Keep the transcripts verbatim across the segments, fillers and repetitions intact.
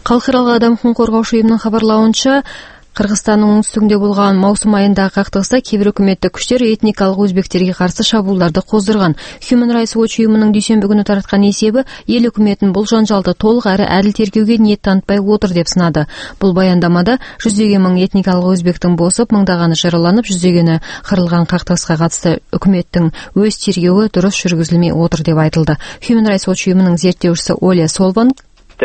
Халықаралық адам құқығын қорғаушы ұйымның хабарлауынша, Қырғызстанның оңтүстігінде болған маусым айындағы қақтығыста кейбір үкіметтік күштер этникалық өзбектерге қарсы шабуылдарды қоздырған. Human Rights Watch ұйымының дүйсенбі күні таратқан есебі ел үкіметін бұл жанжалды толық әрі әділ тергеуге ниет танытпай отыр деп сынады. Бұл баяндамада жүздеген мың этникалық өзбектің босып, мыңдағаны жараланып, жүздегені қырылған қақтығысқа қатысты үкіметтің өз тергеуі дұрыс жүргізілмей отыр деп айтылды. Human Rights Watch ұйымының зерттеушісі Оля Солванг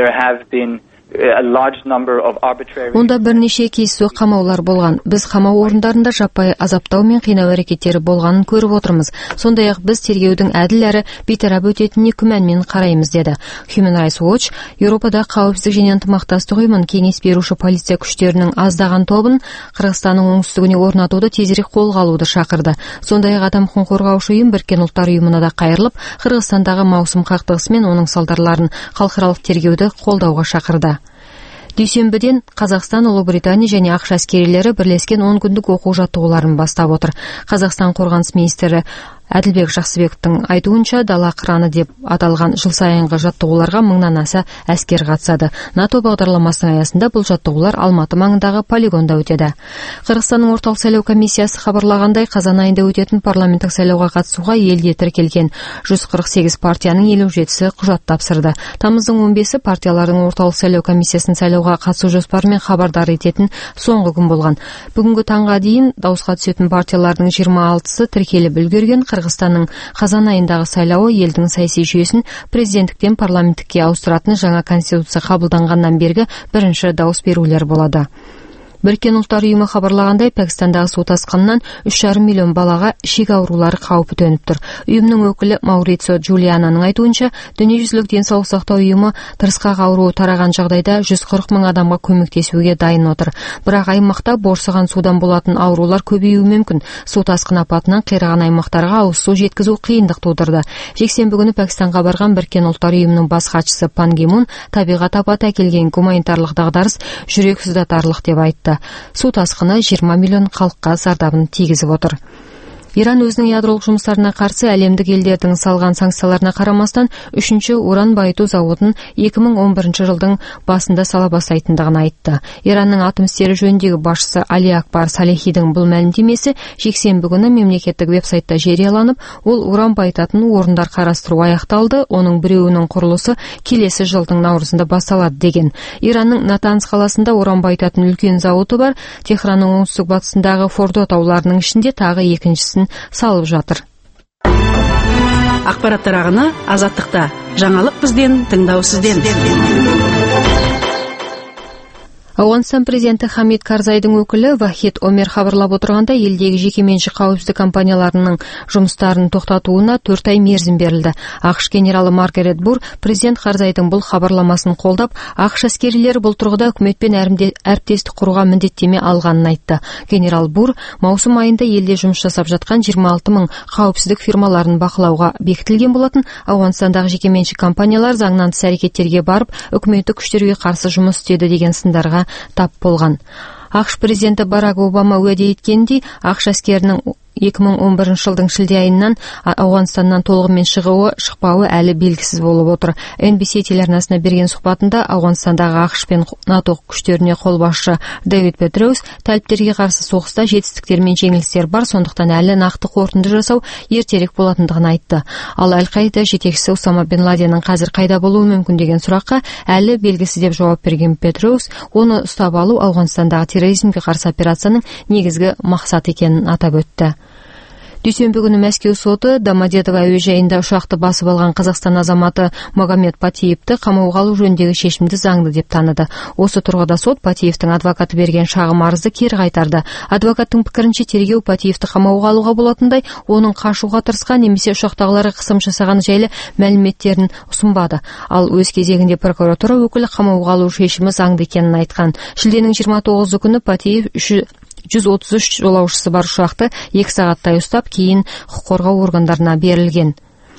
Онда бірнеше кейсіз қамаулар болған. Біз қамау орындарында жаппай азаптау мен қинау әрекеттері болғанын көріп отырмыз. Сондай-ақ біз тергеудің әділ әрі бейтарап өтетініне күмәнмен қараймыз деді. Human Rights Watch Еуропада қауіпсіздік және ынтымақтастық ұйымын кеңес беруші полиция күштерінің аздаған тобын Қырғызстанның оңтүстігіне орнатуды тезірек қолға алуды шақырды. Сондай-ақ адам құқығын қорғаушы ұйым Біріккен ұлттар ұйымына да қайырылып, Қырғызстандағы маусым қақтығысы мен оның салдарларын халықаралық тергеуді қолдауға шақырды. Дүйсенбіден Қазақстан, Ұлыбритания және ақш әскерилері бірлескен он күндік оқу жаттығуларын бастап отыр. Қазақстан қорғаныс министрі Әділбек Жақсыбековтың айтуынша, дала қыраны деп аталған жыл сайынғы жаттығуларға мыңнан аса әскер қатысады. НАТО бағдарламасының аясында бұл жаттығулар Алматы маңындағы полигонда өтеді. Қырғызстанның орталық сайлау комиссиясы хабарлағандай, қазан айында өтетін парламенттік сайлауға қатысуға елде тіркелген жүз қырық сегіз партияның елу жетісі құжат тапсырды. Тамыздың он бесі партиялардың орталық сайлау комиссиясының сайлауға қатысу жоспарымен хабардар ететін соңғы күн болған. Бүгінгі таңға дейін дауысқа түсетін партиялардың жиырма алтысы тіркеліп үлгерген. Қырғызстанның қазан айындағы сайлауы елдің саяси жүйесін президенттіктен парламенттікке ауыстыратын жаңа конституция қабылданғаннан бергі бірінші дауыс берулер болады. Біріккен ұлттар ұйымы хабарлағандай, Пәкістандағы су тасқынынан үш жарым миллион балаға ішек аурулары қаупі төніп тұр. Ұйымның өкілі Маурицио Джулиананың айтуынша, дүниежүзілік денсаулық сақтау ұйымы тырысқақ ауруы тараған жағдайда жүз қырық мың адамға көмектесуге дайын отыр. Бірақ аймақта борсыған судан болатын аурулар көбеюі мүмкін. Су тасқын апатынан қираған аймақтарға ауыз су жеткізу қиындық тудырды. Жексенбі күні Пәкістанға барған Біріккен ұлттар ұйымының бас хатшысы Пан Ги Мун табиғат апаты әкелген гуманитарлық дағдарыс жүрек сыздатарлық деп айтты. Су тасқыны жиырма миллион халыққа зардабын тигізіп отыр. Иран өзінің ядролық жұмыстарына қарсы әлемдік елдердің салған санкцияларына қарамастан үшінші уран байыту зауытын екі мың он бірінші жылдың басында сала бастайтындығын айтты. Иранның атом істері жөніндегі басшысы Али Акбар Салехидің бұл мәлімдемесі жексенбі күні мемлекеттік веб-сайтта жарияланып, ол уран байытатын орындар қарастыру аяқталды, оның біреуінің құрылысы келесі жылдың наурызында басталады деген. Иранның Натанс қаласында уран байытатын үлкен зауыты бар. Техранның оңтүстік батысындағы Фордо тауларының ішінде тағы екіншісін салып жатыр. Ақпараттар ағыны Азаттықта. Жаңалық бізден, тыңдау сізден. Ауғанстан президенті Хамид Карзайдың өкілі Вахид Омер хабарлап отырғанда, елдегі жекеменшік қауіпсіздік компанияларының жұмыстарын тоқтатуына төрт ай мерзім берілді. ақш генералы Маргарет Бур президент Карзайдың бұл хабарламасын қолдап, ақш әскерилері бұл тұрғыда үкіметпен әріптестік құруға міндеттеме алғанын айтты. Генерал Бур маусым айында елде жұмыс жасап жатқан жиырма алты мың қауіпсіздік фирмаларын бақылауға бекітілген болатын. Ауғанстандағы жекеменшік компаниялар заңнан тыс әрекеттерге барып, үкіметтік күштерге қарсы жұмыс істеді деген сындарға тап болған. ақш президенті Барак Обама уәде еткендей, ақш әскерінің екі мың он бірінші жылдың шілде айынан Ауғанстаннан толығымен шығуы, шықпауы әлі белгісіз болып отыр. эн би си телеарнасына берген сұхбатында Ауғанстандағы ақш пен НАТО күштеріне қолбасшы Дэвид Петреус тәліптерге қарсы соғыста жетістіктер мен жеңілістер бар, сондықтан әлі нақты қорытынды жасау ертерек болатындығын айтты. Ал Аль-Қаида жетекшісі Усама бен Ладеннің қазір қайда болуы мүмкін деген сұраққа әлі белгісіз деп жауап берген Петреус, оны ұстап алу Ауғанстандағы терроризмге қарсы операцияның негізгі мақсаты екенін атап өтті. Дүйсенбі күні Мәскеу соты Домодедово әуежайында ұшақты басып алған Қазақстан азаматы Магомед Патиевті қамауға алу жөніндегі шешімді заңды деп таныды. Осы тұрғыда сот Патиевтің адвокаты берген шағым арызды кері қайтарды. Адвокаттың пікірінше тергеу Патиевті қамауға алуға болатындай, оның қашуға тырысқан немесе ұшақтағыларға қысым жасаған жайлы мәліметтерін ұсынбады. Ал өз кезегінде прокуратура өкілі қамауға алу шешімі заңды екенін айтқан. Шілденің жиырма тоғызы күні Патиев жүз отыз үш жолаушысы бар ұшақты екі сағаттай ұстап, кейін құқық қорғау органдарына берілген.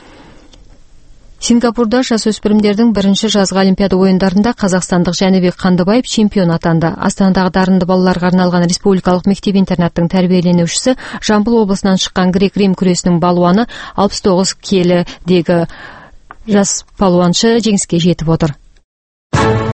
Сингапурда жасөспірімдердің бірінші жазғы Олимпиада ойындарында қазақстандық Жәнібек Қандыбаев чемпион атанды. Астанадағы дарынды балаларға арналған республикалық мектеп-интернаттың тәрбиеленушісі, Жамбыл облысынан шыққан грек-рим күресінің балуаны алпыс тоғыз келідегі жас палуаншы жеңіске жетіп отыр.